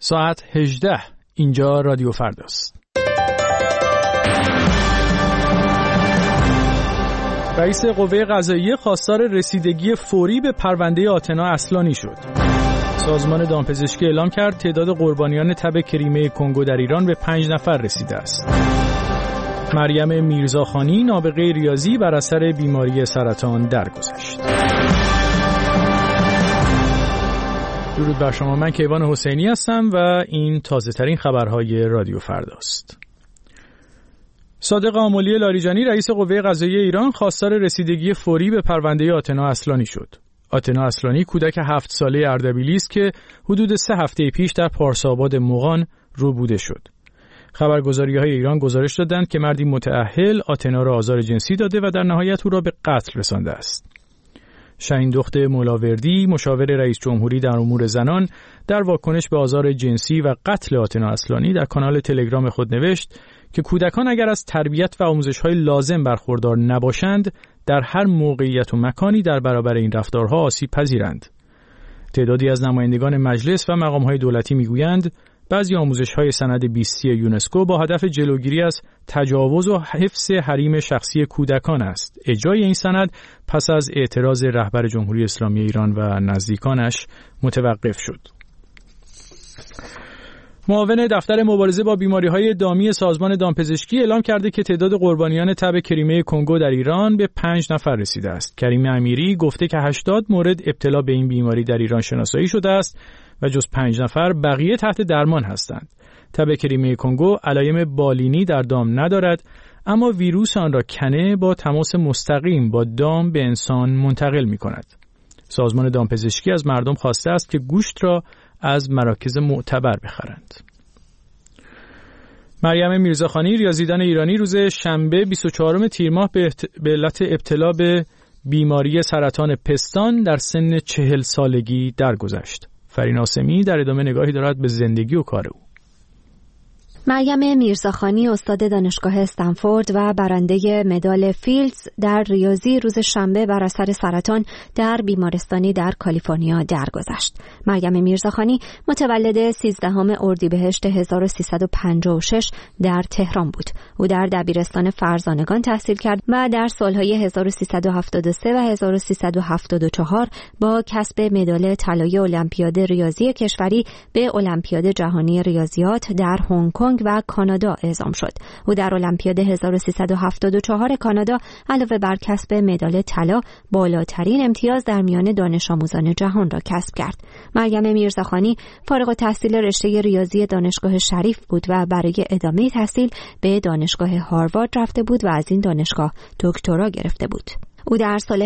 ساعت 18. اینجا رادیو فرداست. رئیس قوه قضاییه خواستار رسیدگی فوری به پرونده آتنا اصلانی شد. سازمان دامپزشکی اعلام کرد تعداد قربانیان تب کریمه کنگو در ایران به 5 نفر رسیده است. مریم میرزاخانی نابغه ریاضی بر اثر بیماری سرطان درگذشت. درود بر شما، من کیوان حسینی هستم و این تازه ترین خبرهای رادیو فرداست. صادق آملی لاریجانی رئیس قوه قضاییه ایران خواستار رسیدگی فوری به پرونده آتنا اصلانی شد. آتنا اصلانی کودک 7 ساله اردبیلی است که حدود 3 هفته پیش در پارساباد مغان روبوده شد. خبرگزاری‌های ایران گزارش دادند که مردی متأهل آتنا را آزار جنسی داده و در نهایت او را به قتل رسانده است. شاهین دخت مولاوردی، مشاور رئیس جمهوری در امور زنان، در واکنش به آزار جنسی و قتل آتنا اصلانی در کانال تلگرام خود نوشت که کودکان اگر از تربیت و آموزش‌های لازم برخوردار نباشند، در هر موقعیت و مکانی در برابر این رفتارها آسیب پذیرند. تعدادی از نمایندگان مجلس و مقام‌های دولتی می‌گویند بعضی آموزش‌های سند 20 یونسکو با هدف جلوگیری از تجاوز و حفظ حریم شخصی کودکان است. اجرای این سند پس از اعتراض رهبر جمهوری اسلامی ایران و نزدیکانش متوقف شد. معاون دفتر مبارزه با بیماری‌های دامی سازمان دامپزشکی اعلام کرده که تعداد قربانیان تب کریمه کنگو در ایران به 5 نفر رسیده است. کریم امیری گفته که 80 مورد ابتلا به این بیماری در ایران شناسایی شده است و جز 5 نفر بقیه تحت درمان هستند. تب کریمه کنگو علایم بالینی در دام ندارد، اما ویروس آن را کنه با تماس مستقیم با دام به انسان منتقل می‌کند. سازمان دامپزشکی از مردم خواسته است که گوشت را از مراکز معتبر بخرند. مریم میرزاخانی ریاضیدان ایرانی روز شنبه 24 تیر ماه به علت ابتلا به بیماری سرطان پستان در سن 40 سالگی درگذشت. فرین آسمی در ادامه نگاهی دارد به زندگی و کار او. مریم میرزاخانی استاد دانشگاه استنفورد و برنده مدال فیلدز در ریاضی روز شنبه بر اثر سرطان در بیمارستانی در کالیفرنیا درگذشت. مریم میرزاخانی متولد 13 اردیبهشت 1356 در تهران بود. او در دبیرستان فرزانگان تحصیل کرد و در سالهای 1373 و 1374 با کسب مدال طلای المپیاد ریاضی کشوری به المپیاد جهانی ریاضیات در هنگ کنگ و کانادا اعزام شد. او در المپیاد 1374 کانادا علاوه بر کسب مدال طلا بالاترین امتیاز در میان دانش آموزان جهان را کسب کرد. مریم میرزاخانی فارغ التحصیل رشته ریاضی دانشگاه شریف بود و برای ادامه تحصیل به دانشگاه هاروارد رفته بود و از این دانشگاه دکترا گرفته بود. او در سال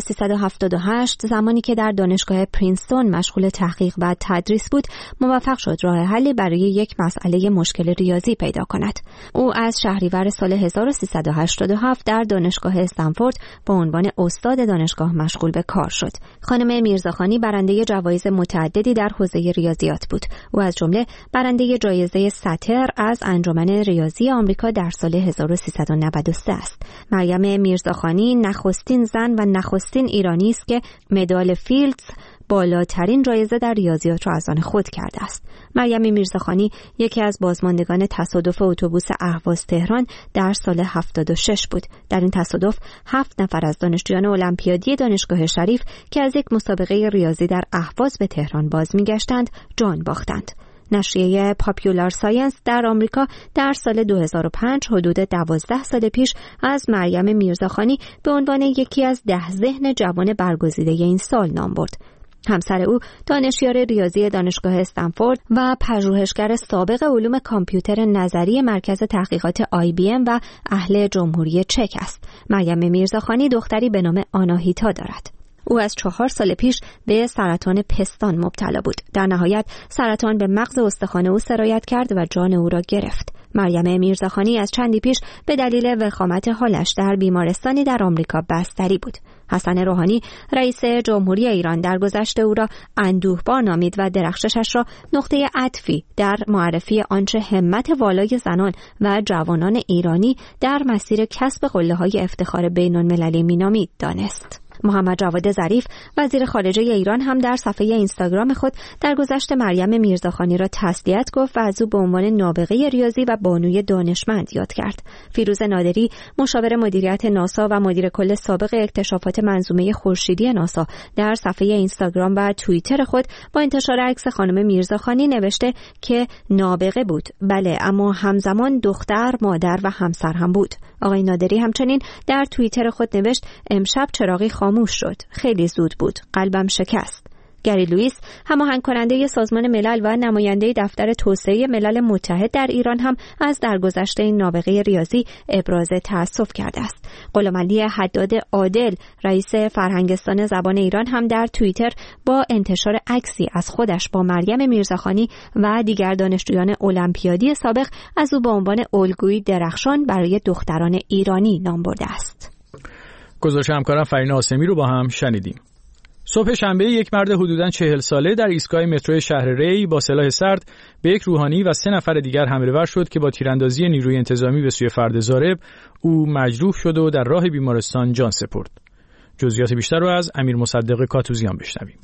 1378 زمانی که در دانشگاه پرینستون مشغول تحقیق و تدریس بود موفق شد راه حلی برای یک مسئله مشکل ریاضی پیدا کند. او از شهریور سال 1387 در دانشگاه استنفورد به عنوان استاد دانشگاه مشغول به کار شد. خانم میرزاخانی برنده جوایز متعددی در حوزه ریاضیات بود. او از جمله برنده جایزه ساتر از انجمن ریاضی آمریکا در سال 1393 است. مریم میرزاخانی نخستین زن و نخستین ایرانی است که مدال فیلدز بالاترین جایزه در ریاضیات را از آن خود کرده است. مریم میرزاخانی یکی از بازماندگان تصادف اتوبوس اهواز تهران در سال 76 بود. در این تصادف 7 نفر از دانشجویان المپیادی دانشگاه شریف که از یک مسابقه ریاضی در اهواز به تهران باز می‌گشتند جان باختند. نشریه پاپیولار ساینس در آمریکا در سال 2005 حدود 12 سال پیش از مریم میرزاخانی به عنوان یکی از 10 ذهن جوان برگزیده این سال نام برد. همسر او دانشیار ریاضی دانشگاه استنفورد و پژوهشگر سابق علوم کامپیوتر نظری مرکز تحقیقات IBM و اهل جمهوری چک است. مریم میرزاخانی دختری به نام آناهیتا دارد. او از 4 سال پیش به سرطان پستان مبتلا بود. در نهایت سرطان به مغز استخوان او سرایت کرد و جان او را گرفت. مریم میرزاخانی از چندی پیش به دلیل وخامت حالش در بیمارستانی در آمریکا بستری بود. حسن روحانی رئیس جمهوری ایران درگذشت او را اندوهبار نامید و درخششش را نقطه عطفی در معرفی آنچه همت والای زنان و جوانان ایرانی در مسیر کسب قله‌های افتخار بین‌المللی مینامید دانست. محمد جواد ظریف وزیر خارجه ایران هم در صفحه اینستاگرام خود درگذشت مریم میرزاخانی را تسلیت گفت و از او به عنوان نابغه ریاضی و بانوی دانشمند یاد کرد. فیروز نادری مشاور مدیریت ناسا و مدیر کل سابق اکتشافات منظومه خورشیدی ناسا در صفحه اینستاگرام و توییتر خود با انتشار عکس خانم میرزاخانی نوشته که نابغه بود، بله، اما همزمان دختر، مادر و همسر هم بود. آقای نادری همچنین در توییتر خود نوشت امشب چراغی خاموش شد، خیلی زود بود، قلبم شکست. گری لوئیس هماهنگ کننده سازمان ملل و نماینده دفتر توسعه ملل متحد در ایران هم از درگذشت این نابغه ریاضی ابراز تأسف کرده است. غلامعلی حداد عادل رئیس فرهنگستان زبان ایران هم در توییتر با انتشار عکسی از خودش با مریم میرزاخانی و دیگر دانشجویان المپیادی سابق از او به عنوان الگویی درخشان برای دختران ایرانی نام برده است. گزارش همکارم فرین آسمی رو با هم شنیدیم. صبح شنبه یک مرد حدوداً 40 ساله در ایستگاه مترو شهر ری با سلاح سرد به یک روحانی و 3 نفر دیگر حمله‌ور شد که با تیراندازی نیروی انتظامی به سوی فرد ضارب او مجروح شد و در راه بیمارستان جان سپرد. جزئیات بیشتر رو از امیر مصدق کاتوزیان بشنویم.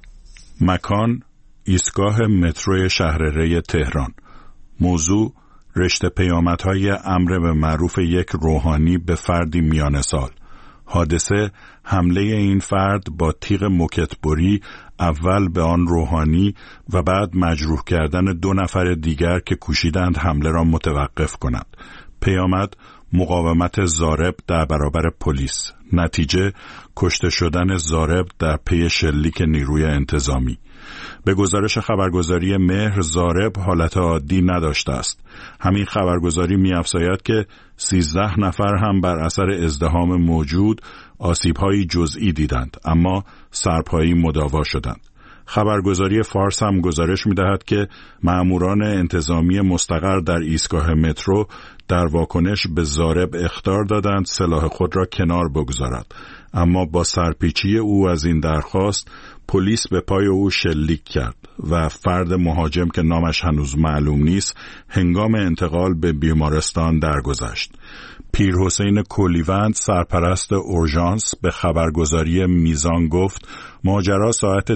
مکان ایستگاه مترو شهر ری تهران. موضوع رشته پیامدهای امر به معروف یک روحانی به فردی میانه سال. حادثه حمله این فرد با تیغ موکتبری اول به آن روحانی و بعد مجروح کردن 2 نفر دیگر که کوشیدند حمله را متوقف کنند. پیامد مقاومت ضارب در برابر پلیس. نتیجه کشته شدن ضارب در پی شلیک نیروی انتظامی. به گزارش خبرگزاری مهر ضارب حالت عادی نداشته است. همین خبرگزاری می‌افزاید که 13 نفر هم بر اثر ازدحام موجود آسیب‌های جزئی دیدند، اما سرپایی مداوا شدند. خبرگزاری فارس هم گزارش می‌دهد که مأموران انتظامی مستقر در ایستگاه مترو در واکنش به ضارب اخطار دادند سلاح خود را کنار بگذارد، اما با سرپیچی او از این درخواست پلیس به پای او شلیک کرد و فرد مهاجم که نامش هنوز معلوم نیست هنگام انتقال به بیمارستان درگذشت. پیر حسین کلیوند سرپرست اورژانس به خبرگزاری میزان گفت ماجرا ساعت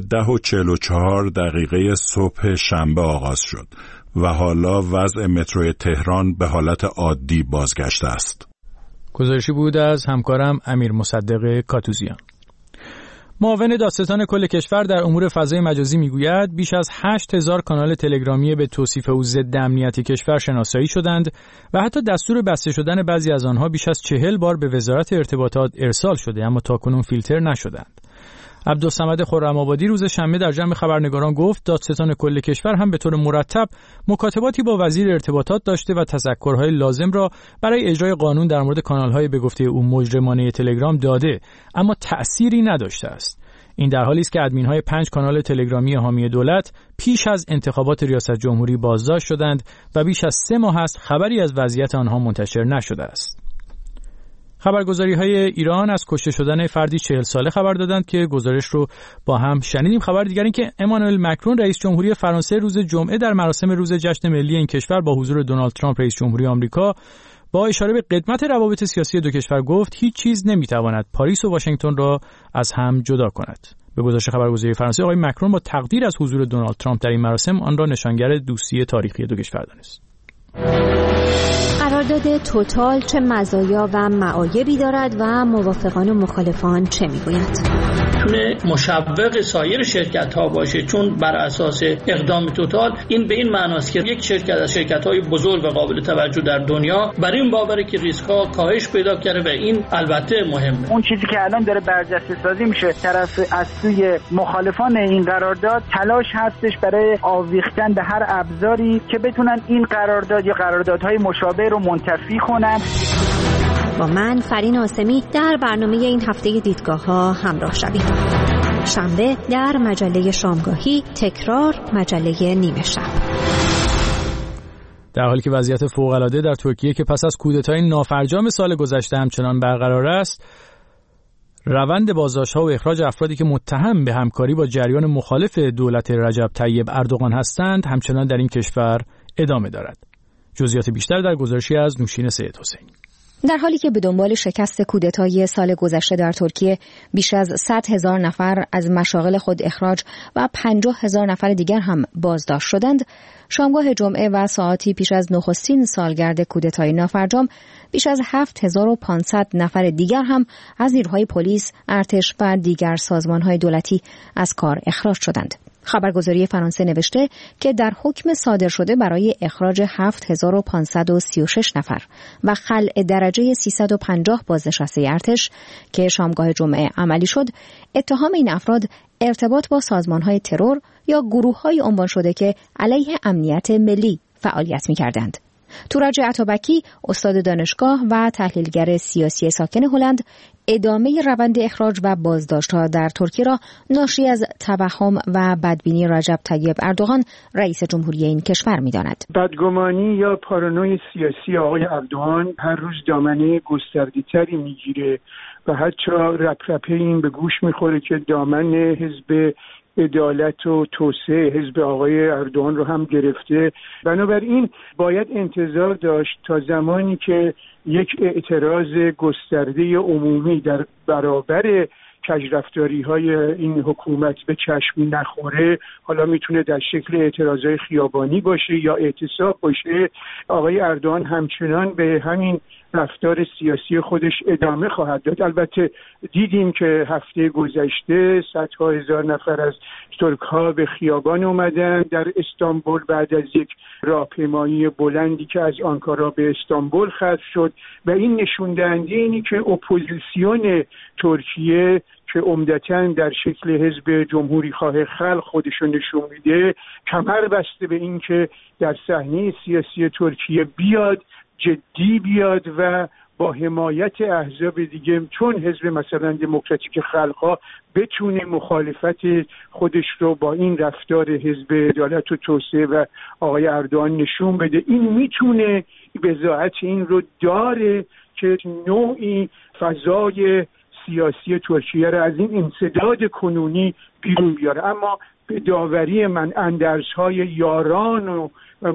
10:44 صبح شنبه آغاز شد و حالا وضع مترو تهران به حالت عادی بازگشته است. گزارشی بود از همکارم امیر مصدق کاتوزیان. معاون دادستان کل کشور در امور فضای مجازی میگوید بیش از 8000 کانال تلگرامی به توصیف او ضد امنیتی کشور شناسایی شدند و حتی دستور بسته شدن بعضی از آنها بیش از 40 بار به وزارت ارتباطات ارسال شده اما تاکنون فیلتر نشدند. عبدالصمد خرم‌آبادی روز شنبه در جمع خبرنگاران گفت دادستان کل کشور هم به طور مرتب مکاتباتی با وزیر ارتباطات داشته و تذکرهای لازم را برای اجرای قانون در مورد کانال‌های به گفته او مجرمانه تلگرام داده، اما تأثیری نداشته است. این در حالی است که ادمین‌های 5 کانال تلگرامی حامی دولت پیش از انتخابات ریاست جمهوری بازداشت شدند و بیش از 3 ماه است خبری از وضعیت آنها منتشر نشده است. خبرگزاری‌های ایران از کشته شدن فردی 40 ساله خبر دادند که گزارش رو با هم شنیدیم. خبر دیگر این که امانوئل مکرون رئیس جمهوری فرانسه روز جمعه در مراسم روز جشن ملی این کشور با حضور دونالد ترامپ رئیس جمهوری آمریکا با اشاره به قدمت روابط سیاسی دو کشور گفت هیچ چیز نمی‌تواند پاریس و واشنگتن را از هم جدا کند. به گزارش خبرگزاری فرانسه آقای مکرون با تقدیر از حضور دونالد ترامپ در این مراسم آن را نشانگر دوستی تاریخی دو کشور دانست. قرارداد توتال چه مزایا و معایبی دارد و موافقان و مخالفان چه میگویند؟ مشوق سایر شرکت‌ها باشه، چون بر اساس اقدام توتال این به این معناست که یک شرکت از شرکت‌های بزرگ و قابل توجه در دنیا بر این باوره که ریسک‌ها کاهش پیدا کرده و این البته مهمه. اون چیزی که الان داره برجسته سازی میشه طرف از سوی مخالفان این قرارداد تلاش هستش برای آویختن به هر ابزاری که بتونن این قرارداد یا قراردادهای مشابه رو منتفی کنن. با من فرین آسمی در برنامه این هفته دیدگاه‌ها همراه شوید. شنبه در مجله شامگاهی، تکرار مجله نیمه شب. در حالی که وضعیت فوق‌العاده در ترکیه که پس از کودتای نافرجام سال گذشته همچنان برقرار است، روند بازداشت‌ها و اخراج افرادی که متهم به همکاری با جریان مخالف دولت رجب طیب اردوغان هستند همچنان در این کشور ادامه دارد. جزئیات بیشتر در گزارشی از نوشین سید حسینی. در حالی که به دنبال شکست کودتای سال گذشته در ترکیه بیش از 100,000 نفر از مشاغل خود اخراج و 50,000 نفر دیگر هم بازداشت شدند، شامگاه جمعه و ساعتی پیش از نخستین سالگرد کودتای نافرجام بیش از 7,500 نفر دیگر هم از نیروهای پلیس، ارتش و دیگر سازمان‌های دولتی از کار اخراج شدند. خبرگزاری فرانسه نوشته که در حکم صادر شده برای اخراج 7,536 نفر و خلع درجه 350 بازنشسته ارتش که شامگاه جمعه عملی شد، اتهام این افراد ارتباط با سازمان‌های ترور یا گروه‌های عنوان شده که علیه امنیت ملی فعالیت می‌کردند. تورج عطابکی، استاد دانشگاه و تحلیلگر سیاسی ساکن هلند، ادامه روند اخراج و بازداشت‌ها در ترکیه را ناشی از توهم و بدبینی رجب طیب اردوغان، رئیس جمهوری این کشور می‌داند. بدگمانی یا پارانوی سیاسی آقای اردوغان هر روز دامنه گسترده‌تری می‌گیره و حتی رپرپه این به گوش می‌خوره که دامن حزب عدالت و توسعه حزب آقای اردوغان رو هم گرفته. بنابراین باید انتظار داشت تا زمانی که یک اعتراض گسترده عمومی در برابر کجرفتاری‌های این حکومت به چشم نخوره، حالا میتونه در شکل اعتراضهای خیابانی باشه یا اعتصاب باشه، آقای اردوغان همچنان به همین رفتار سیاسی خودش ادامه خواهد داد. البته دیدیم که هفته گذشته صدها هزار نفر از ترک‌ها به خیابان اومدن در استانبول بعد از یک راهپیمایی بلندی که از آنکارا به استانبول ختم شد و این نشون دهنده اینی که اپوزیسیون ترکیه که عمدتاً در شکل حزب جمهوری خواه خلق خودشون نشون میده، کمر بسته به این که در صحنه سیاسی ترکیه بیاد، جدی بیاد و با حمایت احزاب دیگه چون حزب مثلا دموکراتیک خلق‌ها بتونه مخالفت خودش رو با این رفتار حزب عدالت و توسعه و آقای اردوغان نشون بده. این میتونه بضاعت این رو داره که نوعی فضای سیاسی ترکیه رو از این انسداد کنونی بیرون بیاره. اما به داوری من اندرزهای یاران و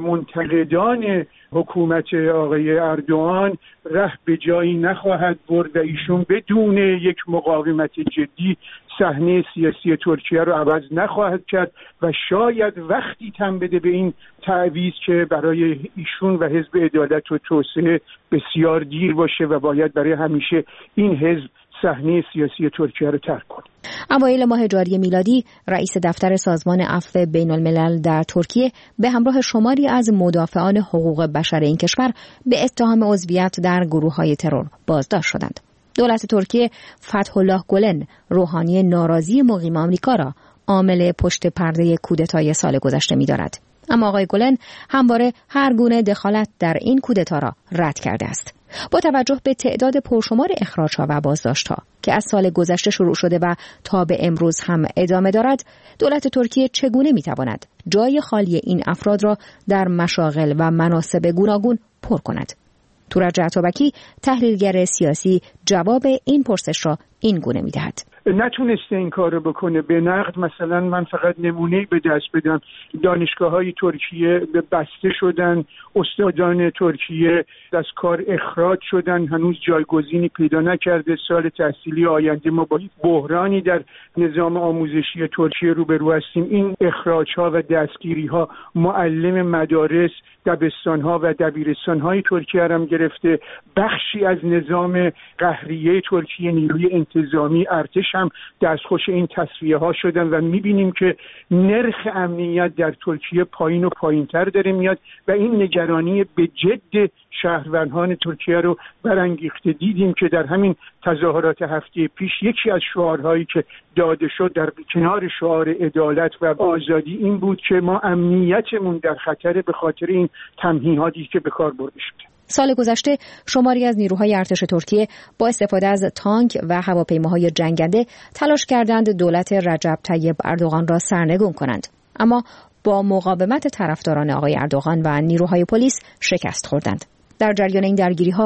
منتقدان حکومت آقای اردوغان ره به جایی نخواهد برد و ایشون بدون یک مقاومت جدی صحنه سیاسی ترکیه رو عوض نخواهد کرد و شاید وقتی تن بده به این تعویض که برای ایشون و حزب عدالت و توسعه بسیار دیر باشه و باید برای همیشه این حزب صحنه سیاسی ترکیه رو ترک کنه. اوایل ماه جاری میلادی رئیس دفتر سازمان عفو بین الملل در ترکیه به همراه شماری از مدافعان حقوق بشر این کشور به اتهام عضویت در گروه‌های ترور بازداشت شدند. دولت ترکیه فتح الله گلن، روحانی ناراضی مقیم آمریکا را عامل پشت پرده کودتای سال گذشته می‌داند. اما آقای گلن همواره هر گونه دخالت در این کودتا را رد کرده است. با توجه به تعداد پرشمار اخراج‌ها و بازداشت‌ها که از سال گذشته شروع شده و تا به امروز هم ادامه دارد، دولت ترکیه چگونه می‌تواند جای خالی این افراد را در مشاغل و مناصب گوناگون پر کند؟ تورج عطابکی، تحلیلگر سیاسی، جواب این پرسش را این گونه می‌دهد. نتونسته این کار رو بکنه. به نقد مثلا من فقط نمونه‌ای به دست بدم، دانشگاه‌های ترکیه بسته شدن، استادان ترکیه از کار اخراج شدن، هنوز جایگزینی پیدا نکرده. سال تحصیلی آینده ما با بحرانی در نظام آموزشی ترکیه روبرو هستیم. این اخراج‌ها و دستگیری‌ها معلم مدارس، دبستان‌ها و دبیرستان‌های ترکیه هم گرفته. بخشی از نظام قهریه ترکیه، نیروی انتظامی، ارتش هم دستخوش این تصفیه ها شدن و میبینیم که نرخ امنیت در ترکیه پایین و پایینتر داره میاد و این نگرانی به جد شهروندان ترکیه رو برانگیخته. دیدیم که در همین تظاهرات هفته پیش یکی از شعارهایی که داده شد در کنار شعار عدالت و آزادی این بود که ما امنیتمون در خطر به خاطر این تمهیداتی که به کار برده شده. سال گذشته شماری از نیروهای ارتش ترکیه با استفاده از تانک و هواپیماهای جنگنده تلاش کردند دولت رجب طیب اردوغان را سرنگون کنند، اما با مقاومت طرفداران آقای اردوغان و نیروهای پلیس شکست خوردند. در جریان این درگیری‌ها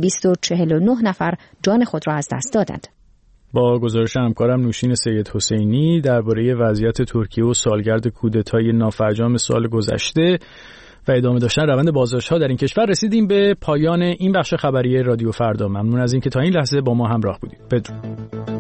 249 نفر جان خود را از دست دادند. با گزارش همکارم نوشین سید حسینی درباره وضعیت ترکیه و سالگرد کودتای نافرجام سال گذشته و ادامه داشتن روند بازداشت‌ها در این کشور رسیدیم به پایان این بخش خبری رادیو فردا. ممنون از اینکه تا این لحظه با ما همراه بودید. بدرود.